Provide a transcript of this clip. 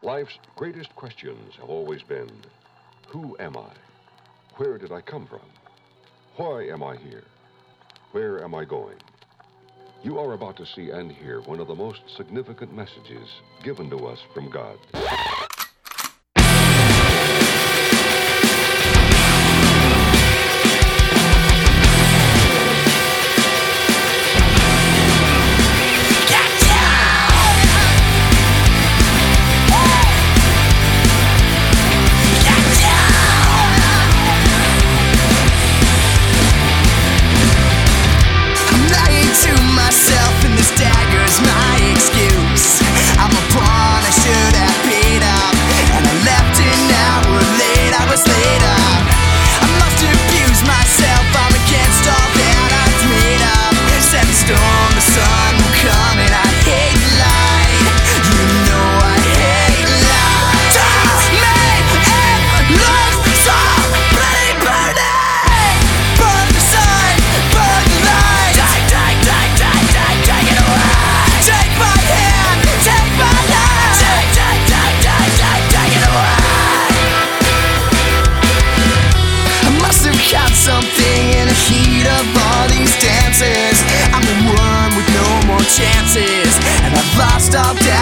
Life's greatest questions have always been, who am I? Where did I come from? Why am I here? Where am I going? You are about to see and hear one of the most significant messages given to us from God. I'm the one with no more chances, and I've lost all doubt.